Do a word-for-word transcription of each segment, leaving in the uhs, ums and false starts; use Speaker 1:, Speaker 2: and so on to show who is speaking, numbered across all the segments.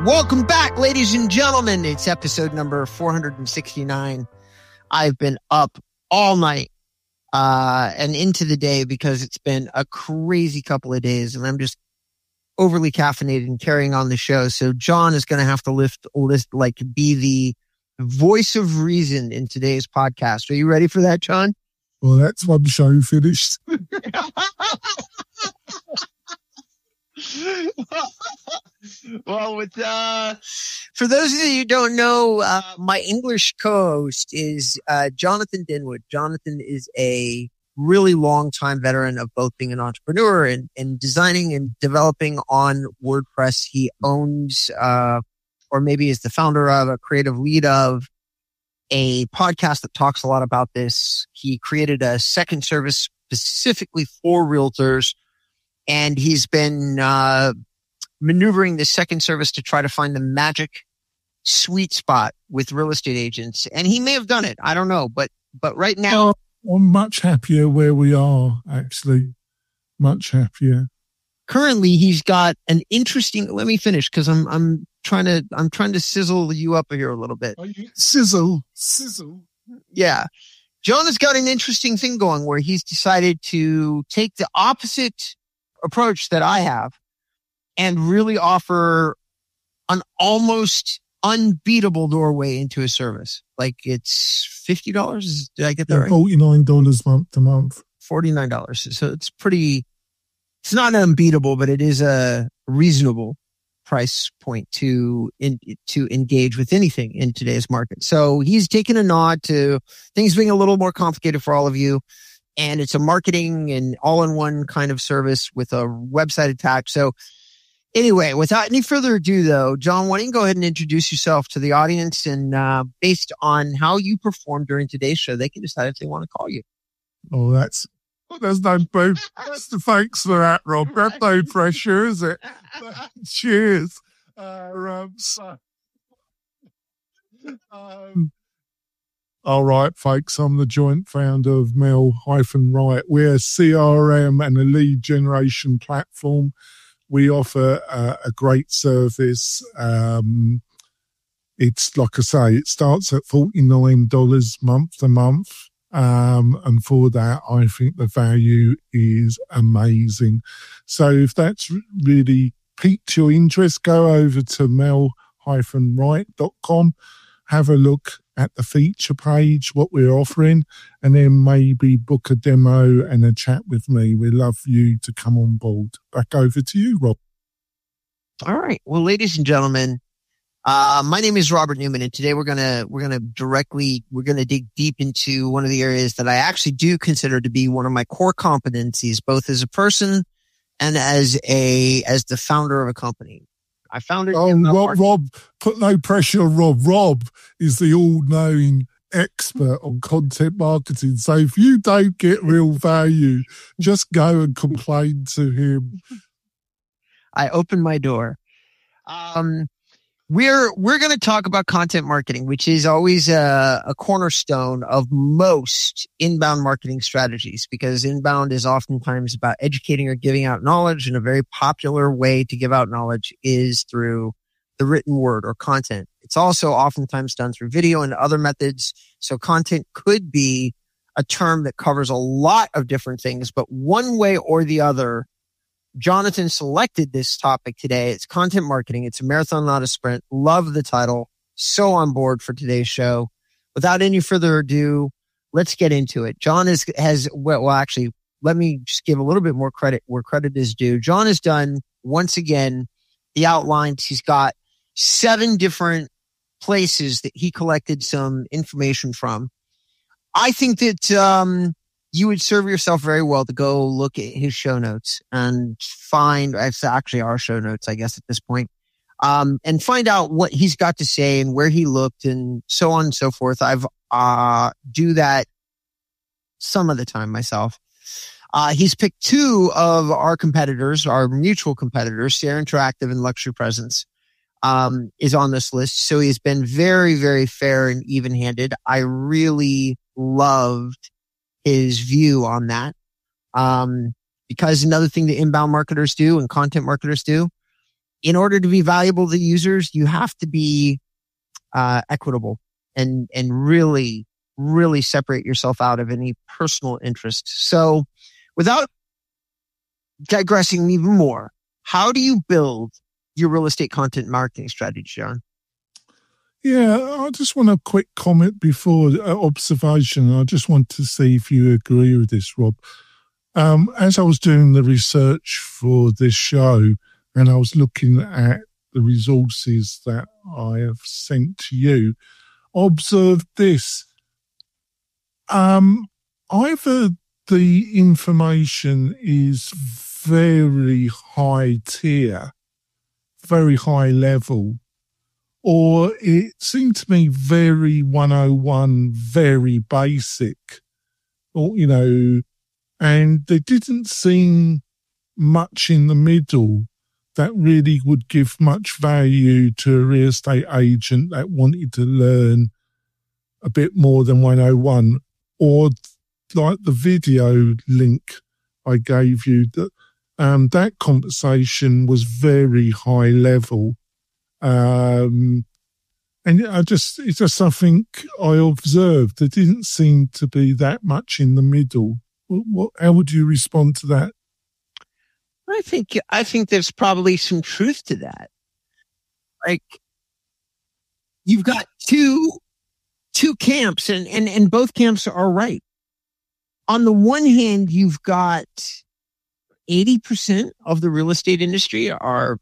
Speaker 1: Welcome back, ladies and gentlemen. It's episode number four hundred sixty-nine. I've been up all night uh, and into the day because it's been a crazy couple of days, and I'm just overly caffeinated and carrying on the show. So John is going to have to lift, lift, like, be the voice of reason in today's podcast. Are you ready for that, John?
Speaker 2: Well, that's one show finished.
Speaker 1: Well, with uh, for those of you who don't know, uh, my English co-host is uh, Jonathan Dinwood. Jonathan is a really long-time veteran of both being an entrepreneur and, and designing and developing on WordPress. He owns, uh, or maybe is the founder of, a creative lead of, a podcast that talks a lot about this. He created a second service specifically for realtors, and he's been uh, maneuvering the second service to try to find the magic sweet spot with real estate agents. And he may have done it. I don't know. But but right now...
Speaker 2: Oh, I'm much happier where we are, actually. Much happier.
Speaker 1: Currently, he's got an interesting... Let me finish, because I'm I'm trying to I'm trying to sizzle you up here a little bit.
Speaker 2: Sizzle. Sizzle.
Speaker 1: Yeah. John has got an interesting thing going where he's decided to take the opposite approach that I have and really offer an almost unbeatable doorway into a service. Like, it's fifty dollars. Did I get that
Speaker 2: yeah,
Speaker 1: right?
Speaker 2: forty-nine dollars month to month.
Speaker 1: forty-nine dollars. So it's pretty, it's not unbeatable, but it is a reasonable price point to in, to engage with anything in today's market. So he's taken a nod to things being a little more complicated for all of you. And it's a marketing and all-in-one kind of service with a website attached. So anyway, without any further ado, though, John, why don't you go ahead and introduce yourself to the audience? And uh, based on how you performed during today's show, they can decide if they want to call you.
Speaker 2: Oh, that's... There's no proof. Thanks for that, Rob. That's no pressure, is it? Cheers. Uh, um, so, um, all right, folks. I'm the joint founder of Mel-Right. We're a C R M and a lead generation platform. We offer uh, a great service. Um, it's like I say, it starts at forty-nine dollars month to month. Um, and for that, I think the value is amazing. So if that's really piqued your interest, go over to mel dash right dot com, have a look at the feature page, what we're offering, and then maybe book a demo and a chat with me. We'd love you to come on board. Back over to you, Rob.
Speaker 1: All right. Well, ladies and gentlemen, Uh, my name is Robert Newman, and today we're gonna we're gonna directly we're gonna dig deep into one of the areas that I actually do consider to be one of my core competencies, both as a person and as a as the founder of a company. I founded.
Speaker 2: Oh, Rob, Rob, put no pressure on Rob. Rob is the all-knowing expert on content marketing. So if you don't get real value, just go and complain to him.
Speaker 1: I opened my door. Um. We're we're going to talk about content marketing, which is always a, a cornerstone of most inbound marketing strategies, because inbound is oftentimes about educating or giving out knowledge, and a very popular way to give out knowledge is through the written word or content. It's also oftentimes done through video and other methods. So content could be a term that covers a lot of different things, but one way or the other, Jonathan selected this topic today. It's content marketing. It's a marathon, not a sprint. Love the title. So on board for today's show. Without any further ado, let's get into it. John is, has, well, actually, let me just give a little bit more credit where credit is due. John has done, once again, the outlines. He's got seven different places that he collected some information from. I think that, um, you would serve yourself very well to go look at his show notes and find, it's actually our show notes, I guess, at this point, um, and find out what he's got to say and where he looked and so on and so forth. I've, uh, do that some of the time myself. Uh, he's picked two of our competitors, our mutual competitors, Sierra Interactive and Luxury Presence, um, is on this list. So he's been very, very fair and even-handed. I really loved his view on that. Um, because another thing that inbound marketers do and content marketers do in order to be valuable to users, you have to be uh, equitable and, and really, really separate yourself out of any personal interest. So without digressing even more, how do you build your real estate content marketing strategy, John?
Speaker 2: Yeah, I just want a quick comment before uh, observation. I just want to see if you agree with this, Rob. Um, as I was doing the research for this show and I was looking at the resources that I have sent to you, I observed this. Um, either the information is very high tier, very high level, or it seemed to me very one oh one, very basic, or, you know, and there didn't seem much in the middle that really would give much value to a real estate agent that wanted to learn a bit more than one oh one, or like the video link I gave you, that um, that conversation was very high level. Um, and I just, it's just something I observed. There didn't seem to be that much in the middle. What, what, how would you respond to that?
Speaker 1: I think, I think there's probably some truth to that. Like, you've got two, two camps and, and, and both camps are right. On the one hand, you've got eighty percent of the real estate industry are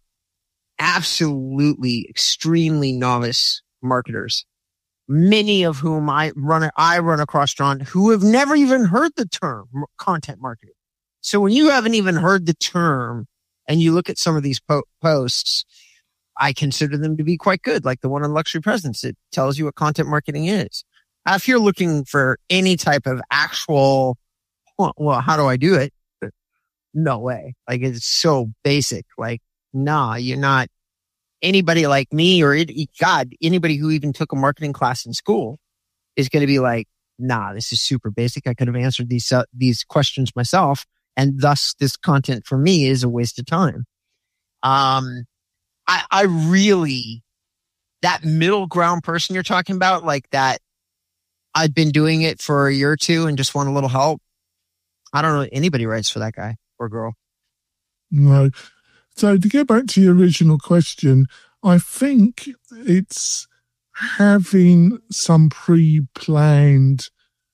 Speaker 1: absolutely extremely novice marketers, many of whom I run, I run across, John, who have never even heard the term content marketing. So when you haven't even heard the term and you look at some of these po- posts, I consider them to be quite good. Like the one on Luxury Presence, it tells you what content marketing is. If you're looking for any type of actual, well, well how do I do it? No way. Like, it's so basic. Like, nah, you're not anybody like me or it, God, anybody who even took a marketing class in school is going to be like, nah, this is super basic. I could have answered these, uh, these questions myself. And thus this content for me is a waste of time. Um, I, I really, that middle ground person you're talking about, like that, I've been doing it for a year or two and just want a little help. I don't know anybody writes for that guy or girl.
Speaker 2: No. So to get back to your original question, I think it's having some pre-planned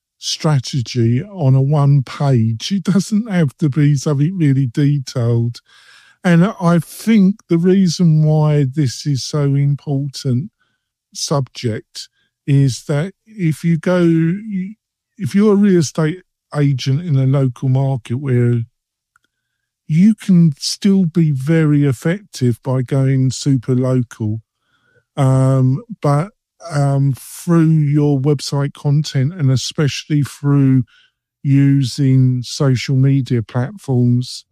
Speaker 2: strategy on a one page. It doesn't have to be something really detailed. And I think the reason why this is so important subject is that if you go, if you're a real estate agent in a local market where you can still be very effective by going super local, um, but um, through your website content and especially through using social media platforms,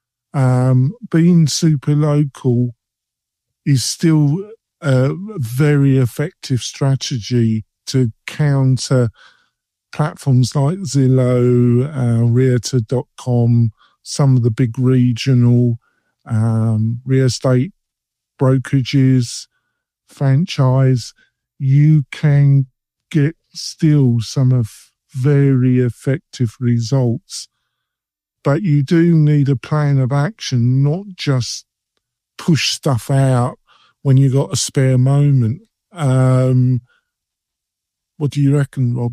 Speaker 2: um, being super local is still a very effective strategy to counter platforms like Zillow, uh, Realtor dot com, some of the big regional um, real estate brokerages, franchise. You can get still some of very effective results, but you do need a plan of action, not just push stuff out when you got a spare moment. Um, what do you reckon, Rob?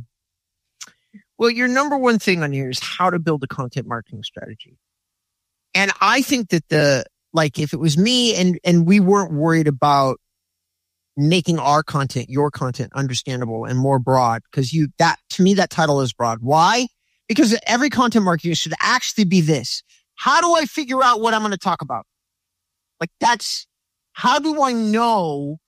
Speaker 1: Well, your number one thing on here is how to build a content marketing strategy. And I think that the, like, if it was me and, and we weren't worried about making our content, your content understandable and more broad, because you, that, to me, that title is broad. Why? Because every content marketer should actually be this. How do I figure out what I'm going to talk about? Like, that's, how do I know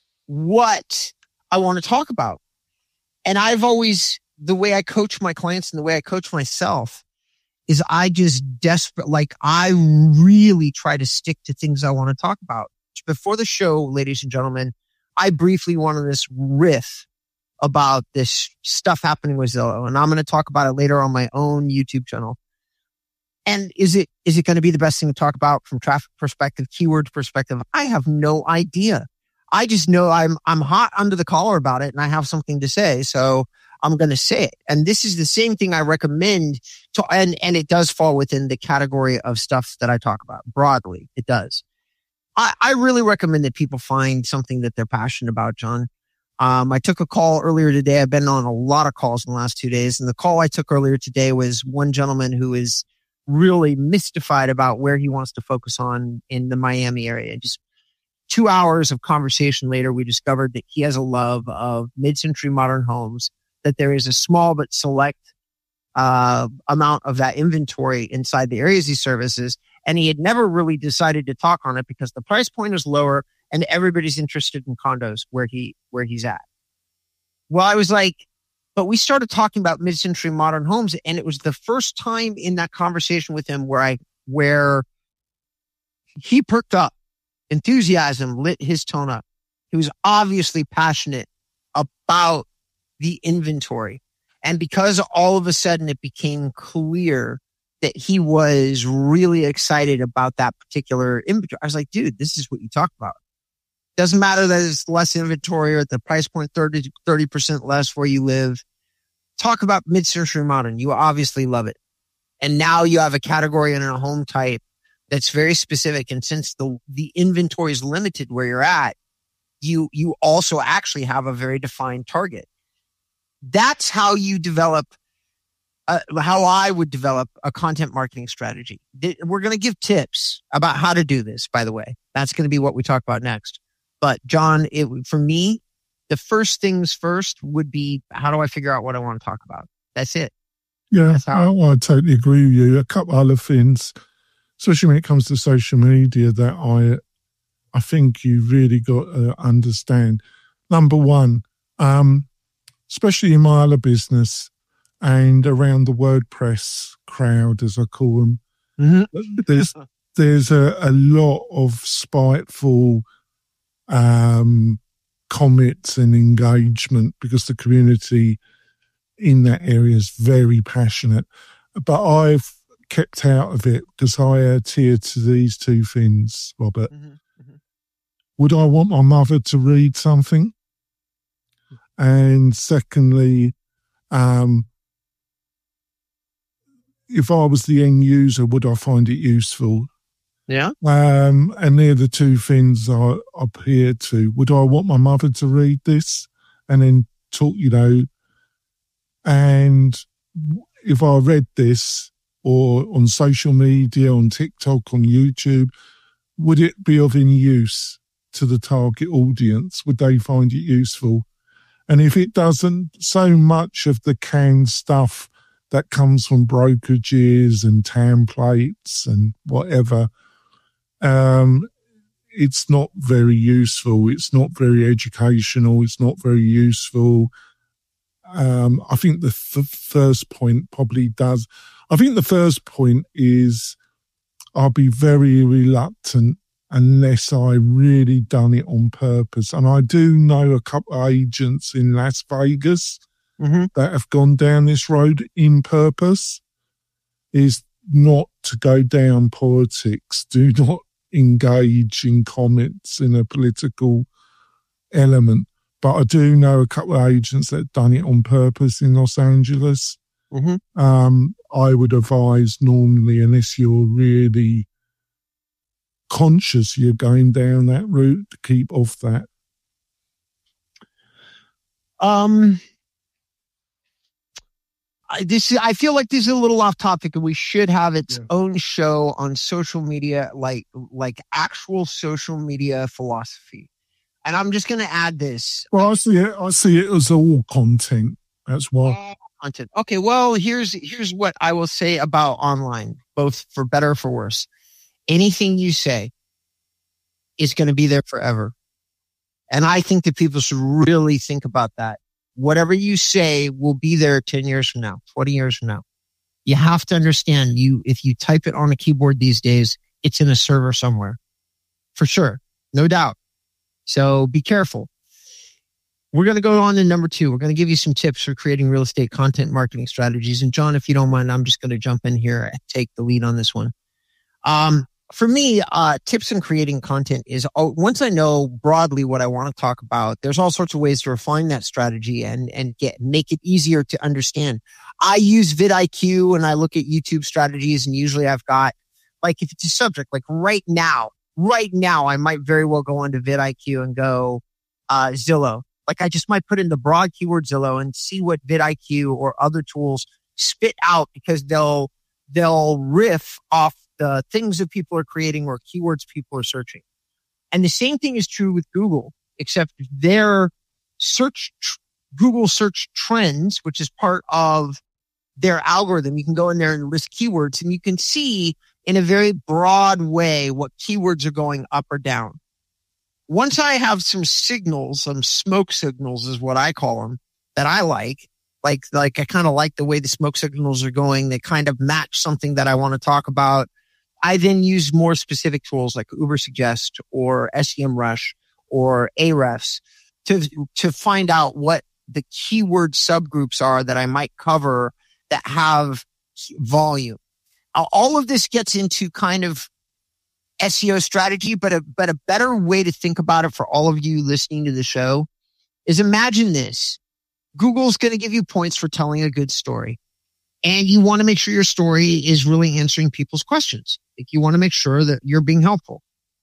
Speaker 1: what I want to talk about? And I've always, the way I coach my clients and the way I coach myself is I just desperate, like I really try to stick to things I want to talk about. Before the show, ladies and gentlemen, I briefly went on this riff about this stuff happening with Zillow, and I'm going to talk about it later on my own YouTube channel. And is it is it going to be the best thing to talk about from traffic perspective, keyword perspective? I have no idea. I just know I'm I'm hot under the collar about it, and I have something to say, so I'm going to say it. And this is the same thing I recommend to, and and it does fall within the category of stuff that I talk about broadly. It does. I, I really recommend that people find something that they're passionate about, John. Um, I took a call earlier today. I've been on a lot of calls in the last two days, and the call I took earlier today was one gentleman who is really mystified about where he wants to focus on in the Miami area. Just two hours of conversation later, we discovered that he has a love of mid-century modern homes, that there is a small but select uh, amount of that inventory inside the areas he services, and he had never really decided to talk on it because the price point is lower and everybody's interested in condos where he where he's at. Well, I was like, but we started talking about mid-century modern homes, and it was the first time in that conversation with him where I where he perked up. Enthusiasm lit his tone up. He was obviously passionate about the inventory. And because all of a sudden it became clear that he was really excited about that particular inventory, I was like, dude, this is what you talk about. Doesn't matter that it's less inventory or at the price point thirty percent less where you live. Talk about mid-century modern. You obviously love it. And now you have a category and a home type that's very specific. And since the, the inventory is limited where you're at, you, you also actually have a very defined target. That's how you develop, uh, how I would develop a content marketing strategy. We're going to give tips about how to do this, by the way. That's going to be what we talk about next. But John, it, for me, the first things first would be, how do I figure out what I want to talk about? That's it.
Speaker 2: Yeah,
Speaker 1: That's how-
Speaker 2: I, I totally agree with you. A couple other things, especially when it comes to social media, that I I think you really got to understand. Number one, um, especially in my other business and around the WordPress crowd, as I call them, mm-hmm. there's there's a, a lot of spiteful um, comments and engagement because the community in that area is very passionate. But I've kept out of it because I adhere to these two things, Robert. Mm-hmm. Mm-hmm. Would I want my mother to read something? And secondly, um, if I was the end user, would I find it useful?
Speaker 1: Yeah.
Speaker 2: Um, and they're the two things I adhere to. Would I want my mother to read this and then talk, you know, and if I read this or on social media, on TikTok, on YouTube, would it be of any use to the target audience? Would they find it useful? And if it doesn't, so much of the canned stuff that comes from brokerages and templates and whatever, um, it's not very useful. It's not very educational. It's not very useful. Um, I think the f- first point probably does. I think the first point is I'll be very reluctant unless I really done it on purpose. And I do know a couple of agents in Las Vegas mm-hmm. that have gone down this road in purpose, is not to go down politics. Do not engage in comments in a political element. But I do know a couple of agents that have done it on purpose in Los Angeles. Mm-hmm. Um, I would advise normally, unless you're really conscious you're going down that route, to keep off that.
Speaker 1: Um, I, this I feel like this is a little off topic, and we should have its yeah. own show on social media, like like actual social media philosophy. And I'm just going to add this.
Speaker 2: Well, I see it. I see it as all content. That's why.
Speaker 1: All content. Okay. Well, here's here's what I will say about online, both for better or for worse. Anything you say is going to be there forever. And I think that people should really think about that. Whatever you say will be there ten years from now, twenty years from now. You have to understand, you if you type it on a keyboard these days, it's in a server somewhere. For sure. No doubt. So be careful. We're going to go on to number two. We're going to give you some tips for creating real estate content marketing strategies. And John, if you don't mind, I'm just going to jump in here and take the lead on this one. Um, for me, uh, tips in creating content is oh, once I know broadly what I want to talk about, there's all sorts of ways to refine that strategy and, and get, make it easier to understand. I use vidIQ and I look at YouTube strategies, and usually I've got, like, if it's a subject, like right now, right now, I might very well go onto vidIQ and go, uh, Zillow. Like I just might put in the broad keyword Zillow and see what vidIQ or other tools spit out, because they'll, they'll riff off the things that people are creating or keywords people are searching. And the same thing is true with Google, except their search, tr- Google search trends, which is part of their algorithm. You can go in there and list keywords, and you can see in a very broad way what keywords are going up or down. Once I have some signals, some smoke signals is what I call them, that I like, like, like I kind of like the way the smoke signals are going. They kind of match something that I want to talk about. I then use more specific tools like Ubersuggest or SEMrush or Ahrefs to, to find out what the keyword subgroups are that I might cover that have volume. All of this gets into kind of S E O strategy, but a, but a better way to think about it for all of you listening to the show is imagine this. Google's going to give you points for telling a good story. And you want to make sure your story is really answering people's questions. Like you want to make sure that you're being helpful.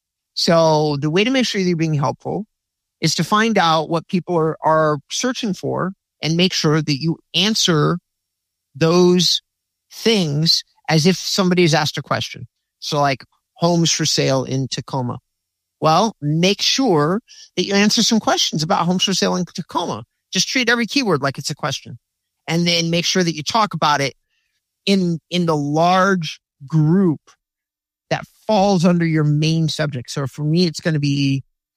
Speaker 1: So the way to make sure you're being helpful is to find out what people are, are searching for and make sure that you answer those things as if somebody has asked a question. So like homes for sale in Tacoma. Well, make sure that you answer some questions about homes for sale in Tacoma. Just treat every keyword like it's a question. And then make sure that you talk about it in, in the large group that falls under your main subject. So for me, it's going to be,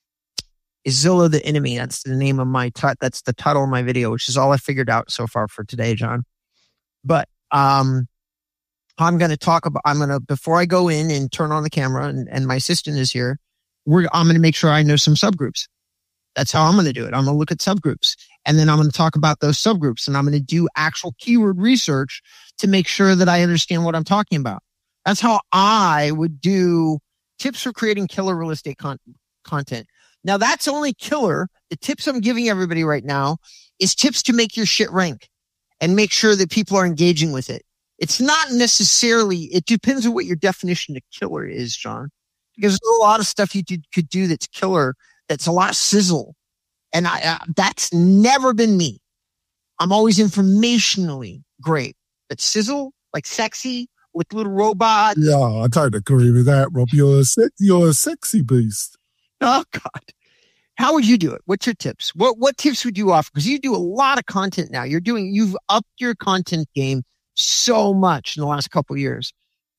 Speaker 1: is Zillow the enemy? That's the name of my, t- that's the title of my video, which is all I figured out so far for today, John. But, um, I'm going to talk about, I'm going to, before I go in and turn on the camera and, and my assistant is here, we're, I'm going to make sure I know some subgroups. That's how I'm going to do it. I'm going to look at subgroups, and then I'm going to talk about those subgroups, and I'm going to do actual keyword research to make sure that I understand what I'm talking about. That's how I would do tips for creating killer real estate con- content. Now that's only killer. The tips I'm giving everybody right now is tips to make your shit rank and make sure that people are engaging with it. It's not necessarily, it depends on what your definition of killer is, John, because there's a lot of stuff you do, could do that's killer. That's a lot of sizzle. And I, uh, that's never been me. I'm always informationally great. But sizzle, like sexy, with little robots.
Speaker 2: Yeah, I totally agree with that, Rob. You're a, se- you're a sexy beast.
Speaker 1: Oh, God. How would you do it? What's your tips? What what tips would you offer? Because you do a lot of content now. You're doing, you've upped your content game so much in the last couple of years.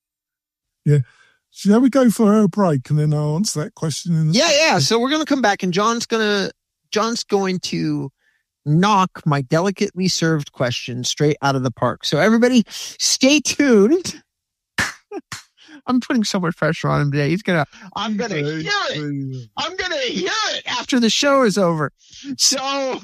Speaker 2: Yeah. Shall we go for a break and then I'll answer that question? In the-
Speaker 1: yeah, yeah. So we're going to come back, and John's going to John's going to knock my delicately served question straight out of the park. So everybody, stay tuned. I'm putting so much pressure on him today. He's gonna. I'm gonna hear it. I'm gonna hear it after the show is over. So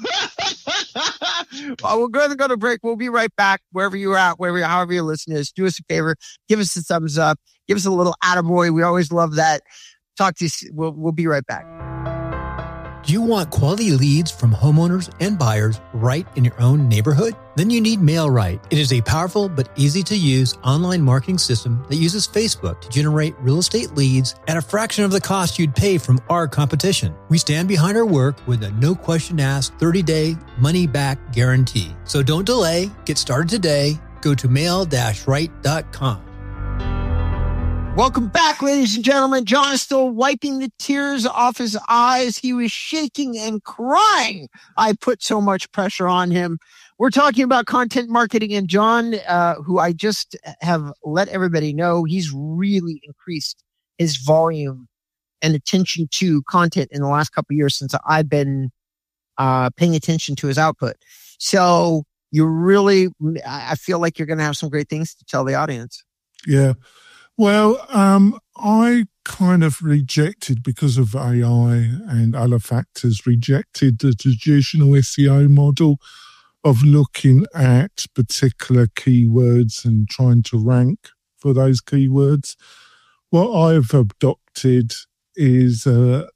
Speaker 1: well, we're going to go to break. We'll be right back. Wherever you're at, wherever, however you're listening to us, do us a favor. Give us a thumbs up. Give us a little attaboy. We always love that. Talk to you. We'll, we'll be right back.
Speaker 3: Do you want quality leads from homeowners and buyers right in your own neighborhood? Then you need MailRight. It is a powerful but easy to use online marketing system that uses Facebook to generate real estate leads at a fraction of the cost you'd pay from our competition. We stand behind our work with a no question asked thirty day money back guarantee. So don't delay. Get started today. Go to mail right dot com.
Speaker 1: Welcome back, ladies and gentlemen. John is still wiping the tears off his eyes. He was shaking and crying. I put so much pressure on him. We're talking about content marketing, and John, uh, who I just have let everybody know, he's really increased his volume and attention to content in the last couple of years since I've been uh, paying attention to his output. So you really, I feel like you're going to have some great things to tell the audience.
Speaker 2: Yeah. Well, um, I kind of rejected, because of A I and other factors, rejected the traditional S E O model of looking at particular keywords and trying to rank for those keywords. What I've adopted is a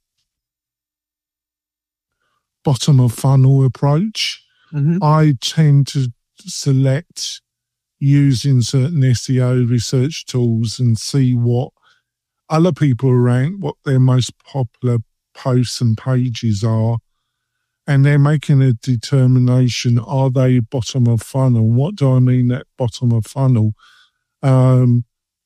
Speaker 2: bottom of funnel approach. Mm-hmm. I tend to select using certain S E O research tools and see what other people rank, what their most popular posts and pages are, and they're making a determination, are they bottom of funnel? What do I mean that bottom of funnel? Um,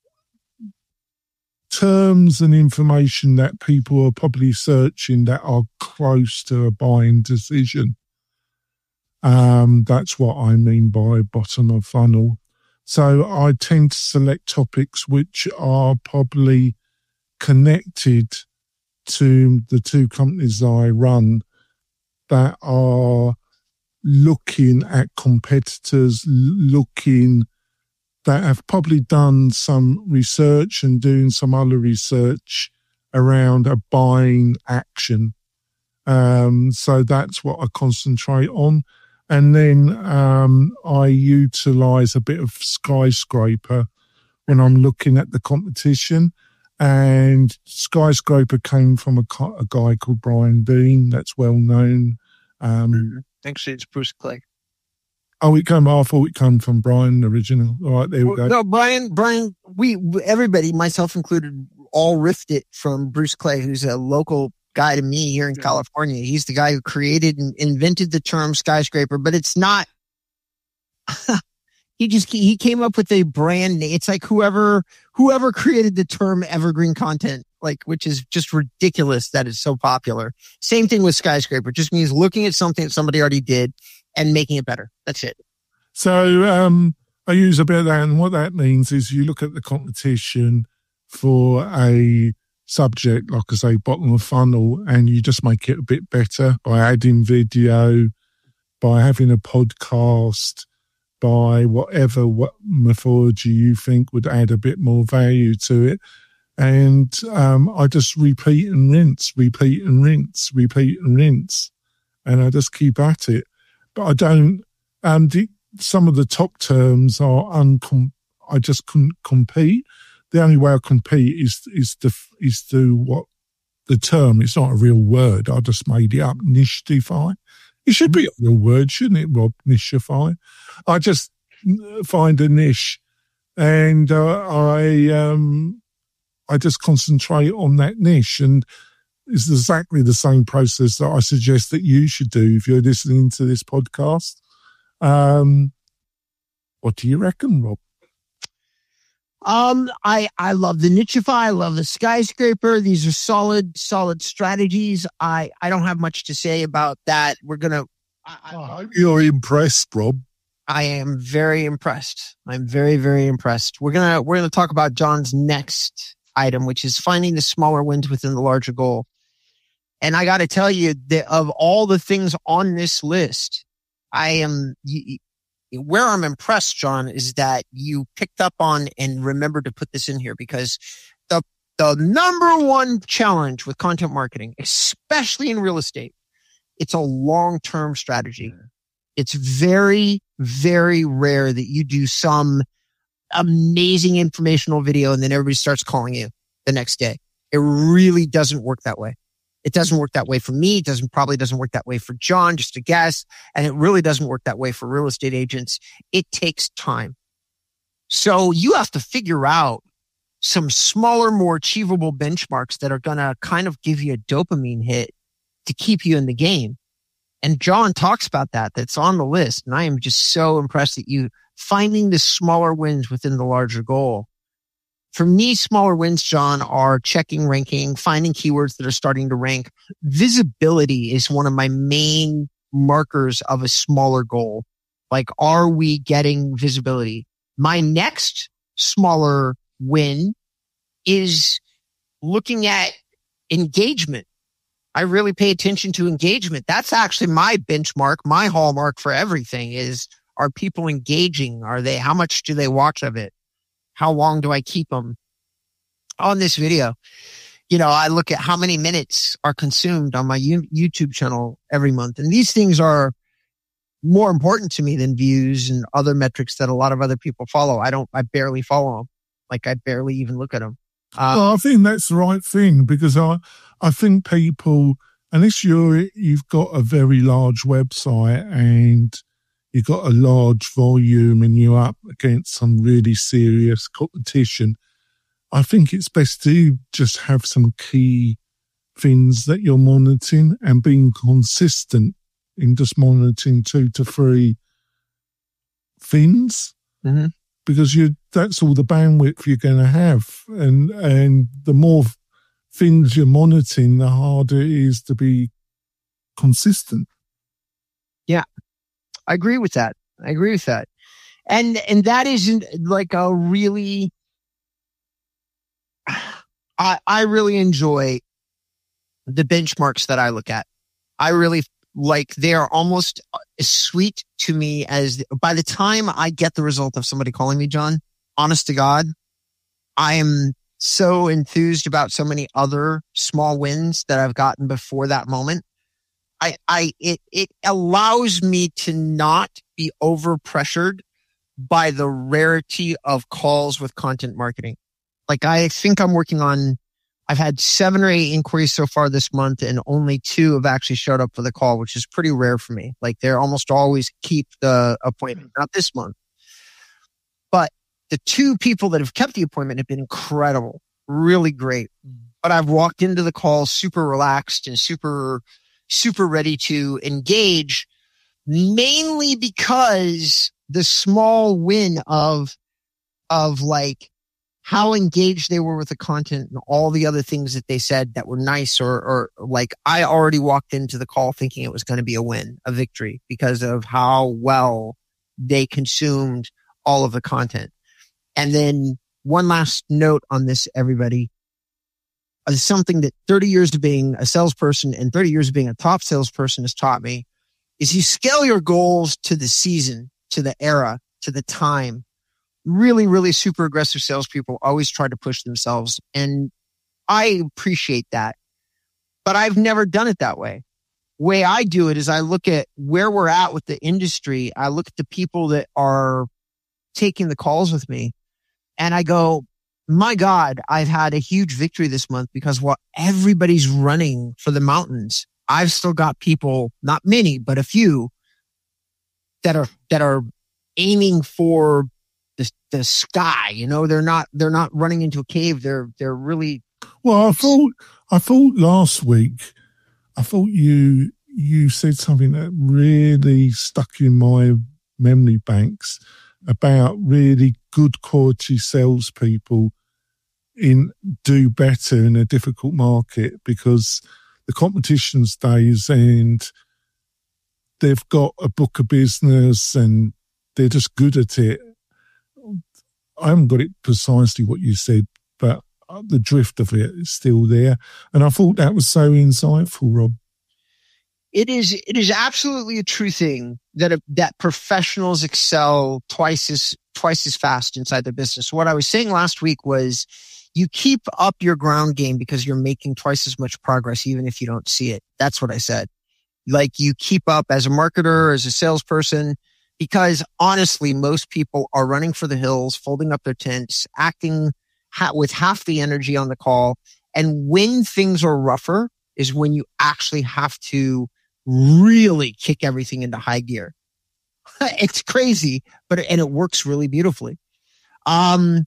Speaker 2: terms and information that people are probably searching that are close to a buying decision. Um, that's what I mean by bottom of funnel. So I tend to select topics which are probably connected to the two companies I run, that are looking at competitors, looking, that have probably done some research and doing some other research around a buying action. Um, so that's what I concentrate on. And then um, I utilise a bit of Skyscraper when I'm looking at the competition. And Skyscraper came from a, a guy called Brian Dean, that's well known. Um,
Speaker 1: Actually, it's Bruce Clay.
Speaker 2: Oh, it came. I thought it came from Brian, the original. All right, there we go.
Speaker 1: No, Brian. Brian. We everybody, myself included, all riffed it from Bruce Clay, who's a local guy to me here in yeah. California. He's the guy who created and invented the term skyscraper, but it's not. he just he came up with a brand name. It's like whoever whoever created the term evergreen content, like, which is just ridiculous that it's so popular. Same thing with skyscraper. It just means looking at something that somebody already did and making it better. That's it.
Speaker 2: So um, I use a bit of that, and what that means is you look at the competition for a subject, like I say, bottom of funnel, and you just make it a bit better by adding video, by having a podcast, by whatever what methodology you think would add a bit more value to it. And um, I just repeat and rinse, repeat and rinse, repeat and rinse, and I just keep at it. But I don't, um, the, some of the top terms are uncom, I just couldn't compete. The only way I compete is, is to, is to what the term, it's not a real word. I just made it up, nicheify. It should be a real word, shouldn't it, Rob? Nicheify. I just find a niche, and uh, I, um, I just concentrate on that niche, and it's exactly the same process that I suggest that you should do if you're listening to this podcast. Um, what do you reckon, Rob?
Speaker 1: Um, I, I love the nicheify. I love the skyscraper. These are solid, solid strategies. I, I don't have much to say about that. We're going to,
Speaker 2: I, I hope you're impressed, Rob.
Speaker 1: I am very impressed. I'm very, very impressed. We're going to, we're going to talk about John's next item, which is finding the smaller wins within the larger goal. And I got to tell you that of all the things on this list, I am, where I'm impressed, John, is that you picked up on and remembered to put this in here, because the, the number one challenge with content marketing, especially in real estate, it's a long-term strategy. It's very, very rare that you do some amazing informational video and then everybody starts calling you the next day. It really doesn't work that way. It doesn't work that way for me. It doesn't probably doesn't work that way for John, just a guess. And it really doesn't work that way for real estate agents. It takes time. So you have to figure out some smaller, more achievable benchmarks that are going to kind of give you a dopamine hit to keep you in the game. And John talks about that. That's on the list. And I am just so impressed that you finding the smaller wins within the larger goal. For me, smaller wins, John, are checking ranking, finding keywords that are starting to rank. Visibility is one of my main markers of a smaller goal. Like, are we getting visibility? My next smaller win is looking at engagement. I really pay attention to engagement. That's actually my benchmark, my hallmark for everything is, are people engaging? Are they, how much do they watch of it? How long do I keep them? on this video. You know, I look at how many minutes are consumed on my YouTube channel every month. And these things are more important to me than views and other metrics that a lot of other people follow. I don't, I barely follow them. Like I barely even look at them. Uh,
Speaker 2: well, I think that's the right thing, because I, I think people, unless you're, you've got a very large website and you've got a large volume and you're up against some really serious competition, I think it's best to just have some key things that you're monitoring and being consistent in just monitoring two to three things,
Speaker 1: mm-hmm.
Speaker 2: because you that's all the bandwidth you're going to have. And, and the more things you're monitoring, the harder it is to be consistent.
Speaker 1: Yeah, I agree with that. I agree with that. And, and that isn't like a really, I, I really enjoy the benchmarks that I look at. I really like, they are almost as sweet to me as by the time I get the result of somebody calling me, John, honest to God, I am so enthused about so many other small wins that I've gotten before that moment. I, I, it, it allows me to not be over pressured by the rarity of calls with content marketing. Like I think I'm working on, I've had seven or eight inquiries so far this month and only two have actually showed up for the call, which is pretty rare for me. Like they're almost always keep the appointment, not this month. But the two people that have kept the appointment have been incredible, really great. But I've walked into the call super relaxed and super, super ready to engage, mainly because the small win of, of like, how engaged they were with the content and all the other things that they said that were nice, or, or like I already walked into the call thinking it was going to be a win, a victory, because of how well they consumed all of the content. And then one last note on this, everybody, is something that thirty years of being a salesperson and thirty years of being a top salesperson has taught me, is you scale your goals to the season, to the era, to the time. Really, really super aggressive salespeople always try to push themselves. And I appreciate that, but I've never done it that way. Way I do it is I look at where we're at with the industry. I look at the people that are taking the calls with me and I go, my God, I've had a huge victory this month because while everybody's running for the mountains, I've still got people, not many, but a few that are, that are aiming for the, the sky. You know, they're not, they're not running into a cave. They're, they're really.
Speaker 2: Well, I thought, I thought last week, I thought you, you said something that really stuck in my memory banks about really good quality salespeople in do better in a difficult market because the competition stays and they've got a book of business and they're just good at it. I haven't got it precisely what you said, but the drift of it is still there. And I thought that was so insightful, Rob.
Speaker 1: It is, it is absolutely a true thing that, that professionals excel twice as, twice as fast inside their business. What I was saying last week was you keep up your ground game because you're making twice as much progress, even if you don't see it. That's what I said. Like you keep up as a marketer, as a salesperson, because honestly, most people are running for the hills, folding up their tents, acting ha- with half the energy on the call. And when things are rougher is when you actually have to really kick everything into high gear. It's crazy, but, and it works really beautifully. Um,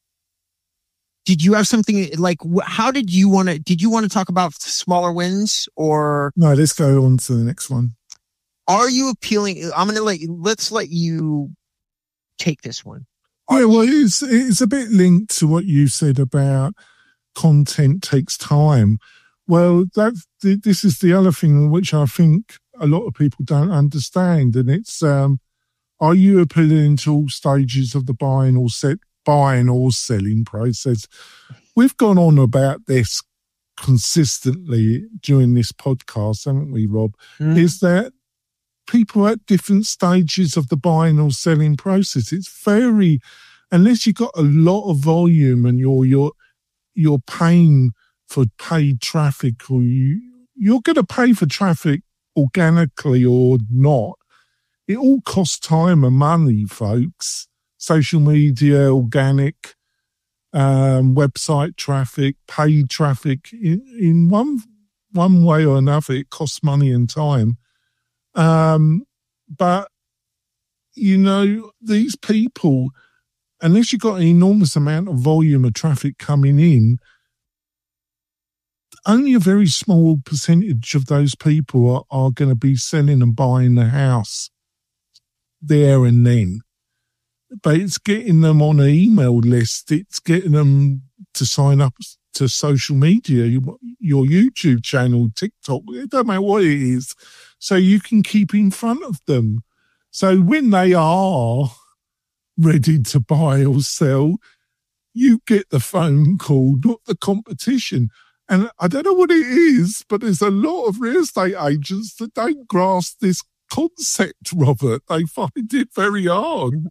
Speaker 1: did you have something like, how did you want to, did you want to talk about smaller wins or?
Speaker 2: No, let's go on to the next one.
Speaker 1: Are you appealing? I'm going to let you, let's let you take this one.
Speaker 2: Yeah, well, it's, it's a bit linked to what you said about content takes time. Well, that this is the other thing which I think a lot of people don't understand, and it's um, are you appealing to all stages of the buying or set buying or selling process? We've gone on about this consistently during this podcast, haven't we, Rob? Mm. Is that people at different stages of the buying or selling process? It's very, unless you've got a lot of volume and you're you're you're paying for paid traffic, or you, you're going to pay for traffic organically or not. It all costs time and money, folks. Social media, organic, um, website traffic, paid traffic. In, in one one way or another, it costs money and time. Um, but, you know, these people, unless you've got an enormous amount of volume of traffic coming in, only a very small percentage of those people are, are going to be selling and buying the house there and then. But it's getting them on an email list. It's getting them to sign up to social media, your YouTube channel, TikTok, it don't matter what it is, so you can keep in front of them. So when they are ready to buy or sell, you get the phone call, not the competition. And I don't know what it is, but there's a lot of real estate agents that don't grasp this concept, Robert. They find it very hard.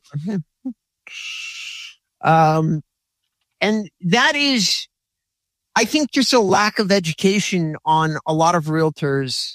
Speaker 1: Um, and that is, I think, just a lack of education on a lot of realtors'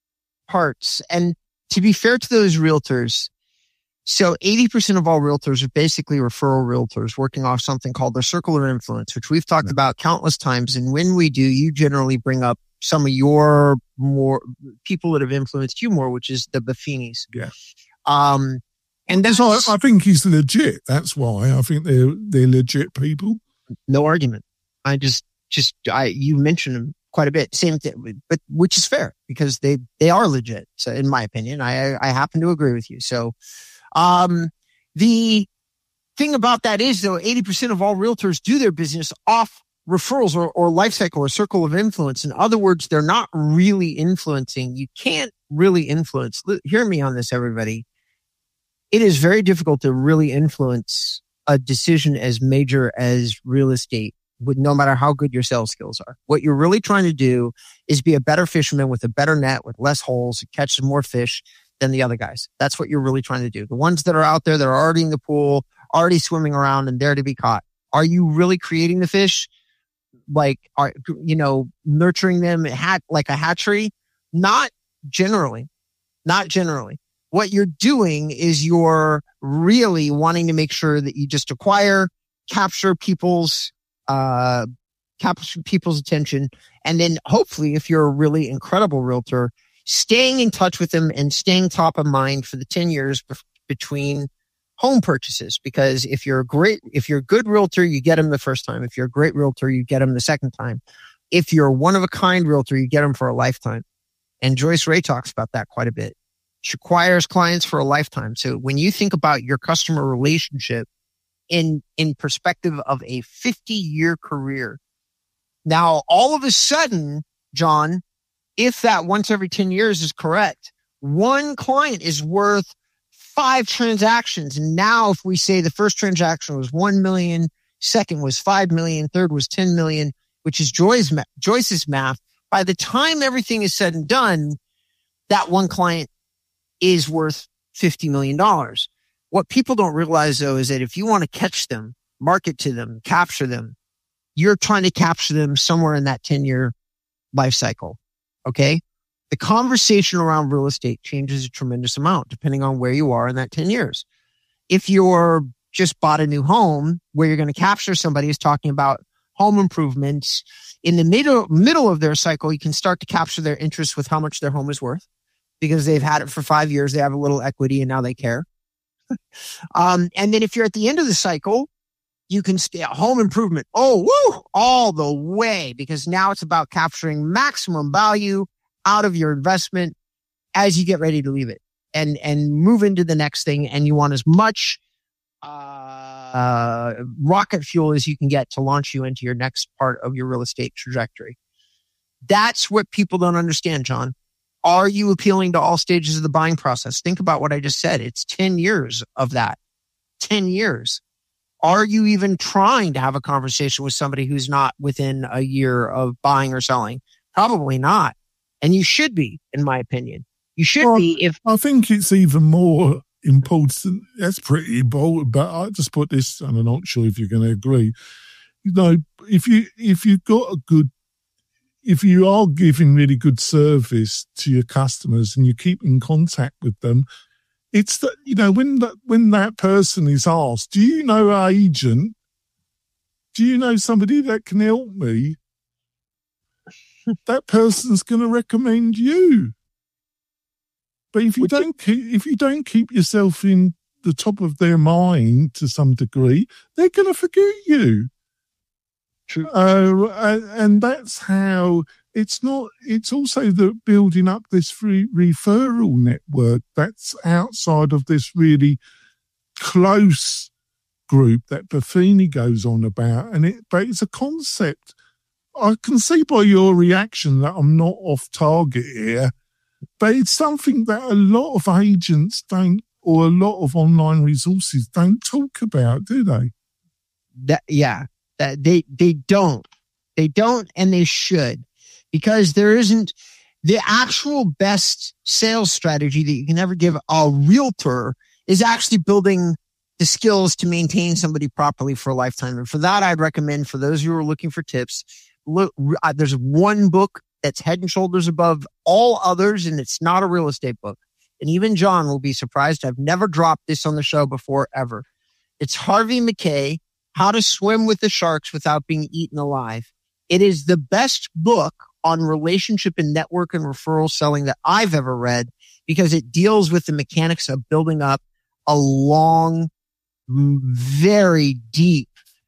Speaker 1: parts. And to be fair to those realtors, so eighty percent of all realtors are basically referral realtors working off something called their circle of influence, which we've talked yeah. about countless times. And when we do, you generally bring up some of your more people that have influenced you more, which is the Buffinis.
Speaker 2: Yeah.
Speaker 1: Um, and that's
Speaker 2: I, I think he's legit. That's why I think they're they're legit people.
Speaker 1: No argument. I just just I you mentioned them quite a bit. Same thing, but which is fair because they they are legit. So in my opinion, I I happen to agree with you. So, um, the thing about that is though, eighty percent of all realtors do their business off referrals or, or life cycle or circle of influence. In other words, they're not really influencing. You can't really influence. Hear me on this, everybody. It is very difficult to really influence a decision as major as real estate, with no matter how good your sales skills are. What you're really trying to do is be a better fisherman with a better net, with less holes, catch some more fish than the other guys. That's what you're really trying to do. The ones that are out there that are already in the pool, already swimming around and there to be caught. Are you really creating the fish? Like, are, you know, nurturing them hat like a hatchery? Not generally. Not generally. What you're doing is you're really wanting to make sure that you just acquire, capture people's, uh, capture people's attention. And then hopefully, if you're a really incredible realtor, staying in touch with them and staying top of mind for the ten years be- between home purchases. Because if you're a great, if you're a good realtor, you get them the first time. If you're a great realtor, you get them the second time. If you're a one of a kind realtor, you get them for a lifetime. And Joyce Ray talks about that quite a bit. She acquires clients for a lifetime. So when you think about your customer relationship in, in perspective of a fifty year career, now all of a sudden, John, if that once every ten years is correct, one client is worth five transactions. And now if we say the first transaction was one million, second was five million, third was ten million, which is Joyce's, Joyce's math, by the time everything is said and done, that one client is worth fifty million dollars. What people don't realize, though, is that if you want to catch them, market to them, capture them, you're trying to capture them somewhere in that ten year life cycle. Okay? The conversation around real estate changes a tremendous amount depending on where you are in that ten years. If you're just bought a new home, where you're going to capture somebody is talking about home improvements. In the middle, middle of their cycle, you can start to capture their interest with how much their home is worth. Because they've had it for five years, they have a little equity and now they care. um, and then if you're at the end of the cycle, you can stay at home improvement. Oh, woo, all the way, because now it's about capturing maximum value out of your investment as you get ready to leave it and, and move into the next thing. And you want as much, uh, uh, rocket fuel as you can get to launch you into your next part of your real estate trajectory. That's what people don't understand, John. Are you appealing to all stages of the buying process? Think about what I just said. It's ten years of that. ten years. Are you even trying to have a conversation with somebody who's not within a year of buying or selling? Probably not. And you should be, in my opinion. You should well, be if...
Speaker 2: I think it's even more important. That's pretty bold, but I just put this, and I'm not sure if you're going to agree. you know, if you if you've got a good, if you are giving really good service to your customers and you keep in contact with them, it's that, you know, when that when that person is asked, do you know an agent? Do you know somebody that can help me? That person's going to recommend you. But if you don't keep, if you don't keep yourself in the top of their mind to some degree, they're going to forget you.
Speaker 1: True.
Speaker 2: Uh, and, and that's how it's not, it's also the building up this free referral network that's outside of this really close group that Buffini goes on about. And it, but it's a concept. I can see by your reaction that I'm not off target here, but it's something that a lot of agents don't, or a lot of online resources don't talk about, do they?
Speaker 1: That, yeah, that they, they don't, they don't, and they should, because there isn't the actual best sales strategy that you can ever give a realtor is actually building the skills to maintain somebody properly for a lifetime. And for that, I'd recommend, for those who are looking for tips, look, uh, there's one book that's head and shoulders above all others, and it's not a real estate book. And even John will be surprised. I've never dropped this on the show before, ever. It's Harvey Mackay, How to Swim with the Sharks Without Being Eaten Alive. It is the best book on relationship and network and referral selling that I've ever read, because it deals with the mechanics of building up a long, very deep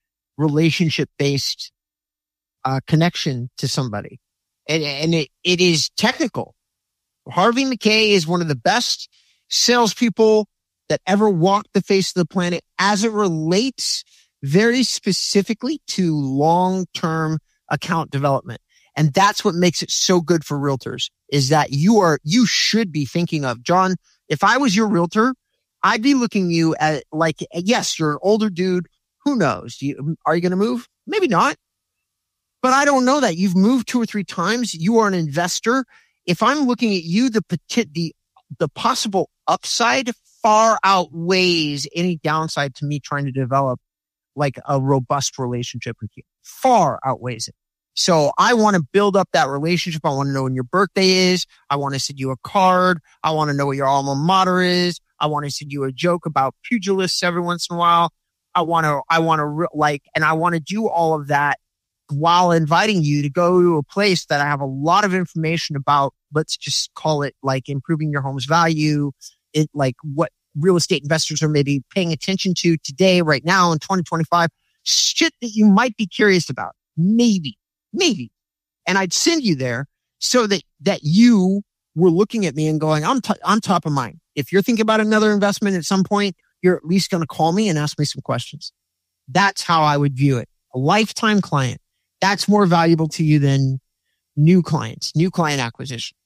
Speaker 1: relationship-based uh, connection to somebody. And, and it, it is technical. Harvey Mackay is one of the best salespeople that ever walked the face of the planet as it relates very specifically to long-term account development. And that's what makes it so good for realtors, is that you are, you should be thinking of, John, if I was your realtor, I'd be looking you at like, yes, you're an older dude. Who knows? Do you, are you going to move? Maybe not. But I don't know that. You've moved two or three times. You are an investor. If I'm looking at you, the the the possible upside far outweighs any downside to me trying to develop like a robust relationship with you. Far outweighs it. So I want to build up that relationship. I want to know when your birthday is. I want to send you a card. I want to know what your alma mater is. I want to send you a joke about pugilists every once in a while. I want to, I want to like, and I want to do all of that while inviting you to go to a place that I have a lot of information about. Let's just call it like improving your home's value. It like what real estate investors are maybe paying attention to today, right now in twenty twenty-five, shit that you might be curious about. Maybe, maybe. And I'd send you there so that, that you were looking at me and going, I'm, t- I'm top of mind. If you're thinking about another investment at some point, you're at least going to call me and ask me some questions. That's how I would view it. A lifetime client. That's more valuable to you than new clients, new client acquisition.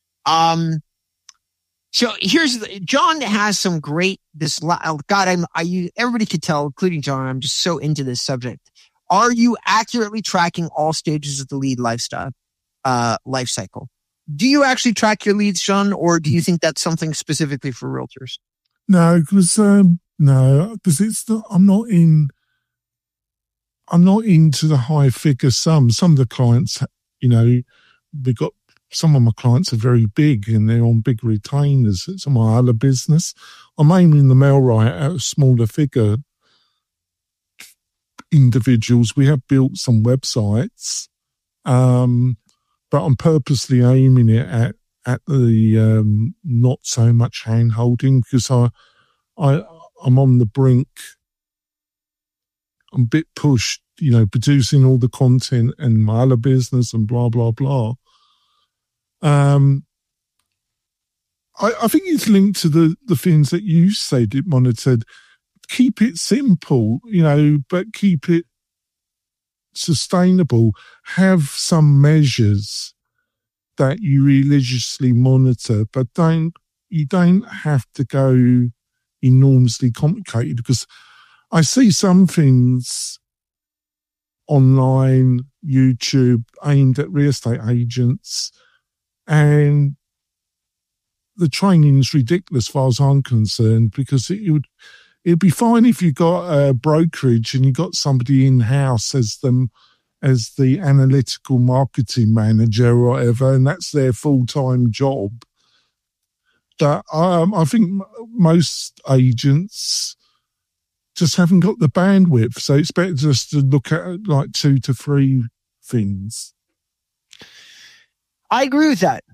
Speaker 1: Um, so here's the, John has some great, this, God, I'm, I, you, everybody could tell, including John, I'm just so into this subject. Are you accurately tracking all stages of the lead lifestyle, uh, life cycle? Do you actually track your leads, John, or do you think that's something specifically for realtors?
Speaker 2: No, because, um, no, because it's not, I'm not in, I'm not into the high figure sums. Some of the clients, you know, we got, some of my clients are very big and they're on big retainers. It's my other business. I'm aiming the Melrite at smaller figure individuals. We have built some websites, um, but I'm purposely aiming it at, at the, um, not so much hand holding, because I, I, I'm on the brink. I'm a bit pushed, you know, producing all the content and my other business and blah, blah, blah. Um, I, I think it's linked to the, the things that you said, it monitored. Keep it simple, you know, but keep it sustainable. Have some measures that you religiously monitor, but don't, you don't have to go enormously complicated, because I see some things online, YouTube, aimed at real estate agents, and the training is ridiculous as far as I'm concerned, because it would, it'd be fine if you got a brokerage and you got somebody in-house as them as the analytical marketing manager or whatever, and that's their full-time job. But um, I think most agents just haven't got the bandwidth, so it's better just to look at like two to three things.
Speaker 1: I agree with that.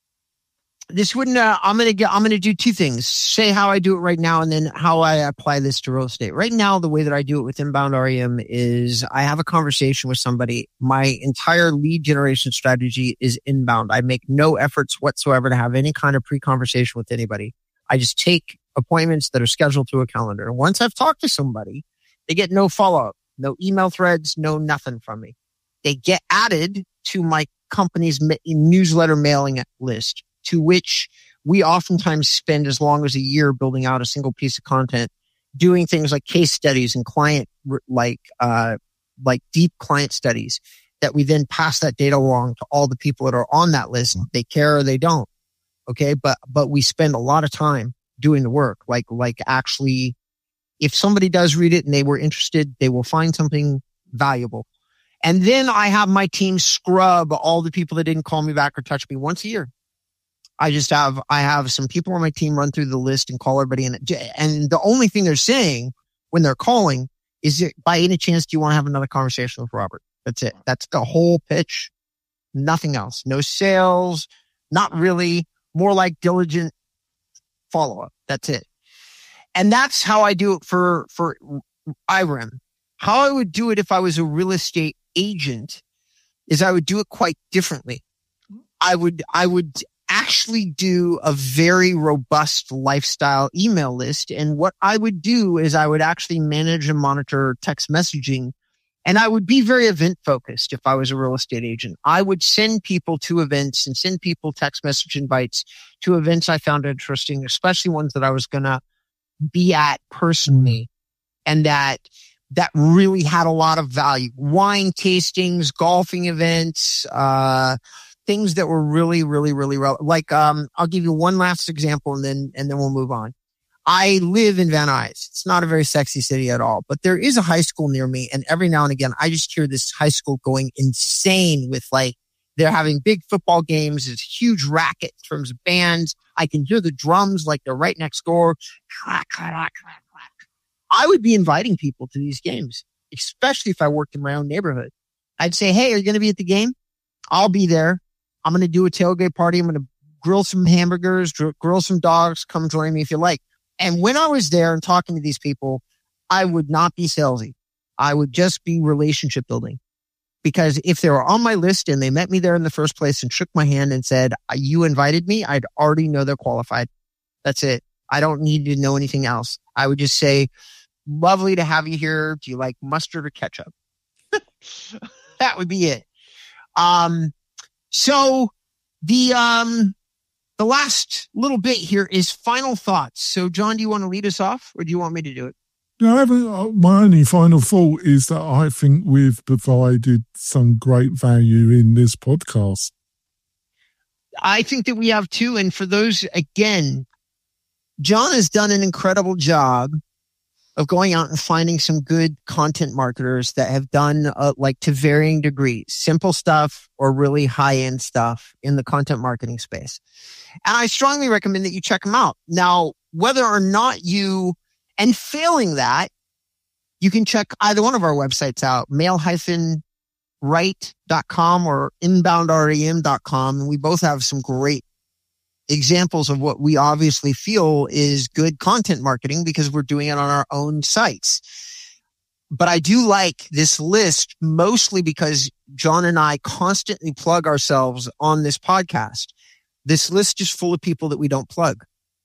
Speaker 1: This wouldn't. Uh, I'm gonna get. I'm gonna do two things. Say how I do it right now, and then how I apply this to real estate. Right now, the way that I do it with Inbound R E M is I have a conversation with somebody. My entire lead generation strategy is inbound. I make no efforts whatsoever to have any kind of pre-conversation with anybody. I just take appointments that are scheduled through a calendar. And once I've talked to somebody, they get no follow-up, no email threads, no nothing from me. They get added to my company's ma- newsletter mailing list, to which we oftentimes spend as long as a year building out a single piece of content, doing things like case studies and client, like, uh, like deep client studies that we then pass that data along to all the people that are on that list. They care or they don't. Okay. But, but we spend a lot of time doing the work. Like, like actually, if somebody does read it and they were interested, they will find something valuable. And then I have my team scrub all the people that didn't call me back or touch me once a year. I just have, I have some people on my team run through the list and call everybody. And, and the only thing they're saying when they're calling is, by any chance, do you want to have another conversation with Robert? That's it. That's the whole pitch. Nothing else. No sales. Not really. More like diligent follow-up. That's it. And that's how I do it for, for I R E M. How I would do it if I was a real estate agent is I would do it quite differently. I would, I would, actually do a very robust lifestyle email list. And what I would do is I would actually manage and monitor text messaging. And I would be very event focused if I was a real estate agent. I would send people to events and send people text message invites to events I found interesting, especially ones that I was going to be at personally and that that really had a lot of value. Wine tastings, golfing events, uh, things that were really, really, really relevant. Like, um, I'll give you one last example and then, and then we'll move on. I live in Van Nuys. It's not a very sexy city at all, but there is a high school near me. And every now and again, I just hear this high school going insane with like, they're having big football games. It's huge racket in terms of bands. I can hear the drums like they're right next door. Clack, clack, clack, clack. I would be inviting people to these games, especially if I worked in my own neighborhood. I'd say, hey, are you going to be at the game? I'll be there. I'm going to do a tailgate party. I'm going to grill some hamburgers, grill some dogs. Come join me if you like. And when I was there and talking to these people, I would not be salesy. I would just be relationship building. Because if they were on my list and they met me there in the first place and shook my hand and said, you invited me, I'd already know they're qualified. That's it. I don't need to know anything else. I would just say, lovely to have you here. Do you like mustard or ketchup? That would be it. Um, So the, um, the last little bit here is final thoughts. So John, do you want to lead us off or do you want me to do it?
Speaker 2: No, I haven't, my only final thought is that I think we've provided some great value in this podcast.
Speaker 1: I think that we have too. And for those, again, John has done an incredible job of going out and finding some good content marketers that have done uh, like to varying degrees, simple stuff or really high end stuff in the content marketing space. And I strongly recommend that you check them out. Now, whether or not you, and failing that, you can check either one of our websites out, mail dash right dot com or inbound rem dot com. And we both have some great examples of what we obviously feel is good content marketing because we're doing it on our own sites. But I do like this list mostly because John and I constantly plug ourselves on this podcast. This list is full of people that we don't plug.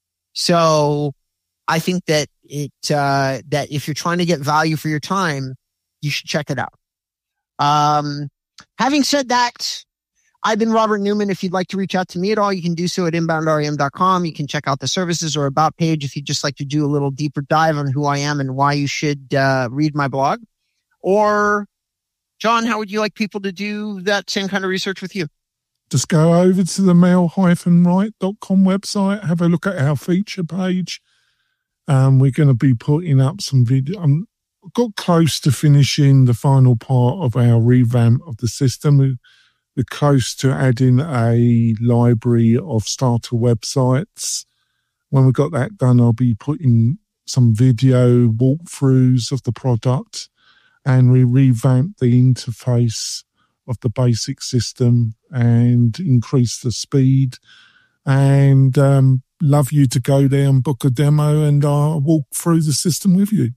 Speaker 1: So I think that it, uh, that if you're trying to get value for your time, you should check it out. Um, having said that, I've been Robert Newman. If you'd like to reach out to me at all, you can do so at inbound rem dot com. You can check out the services or about page if you'd just like to do a little deeper dive on who I am and why you should uh, read my blog. Or, John, how would you like people to do that same kind of research with you?
Speaker 2: Just go over to the mail dash right dot com website, have a look at our feature page, Um, we're going to be putting up some video. I'm got close to finishing the final part of our revamp of the system. We're close to adding a library of starter websites. When we got that done, I'll be putting some video walkthroughs of the product, and we revamped the interface of the basic system and increase the speed. And um, love you to go there and book a demo, and I'll walk through the system with you.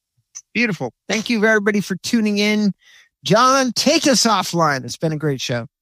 Speaker 1: Beautiful. Thank you, everybody, for tuning in. John, take us offline. It's been a great show.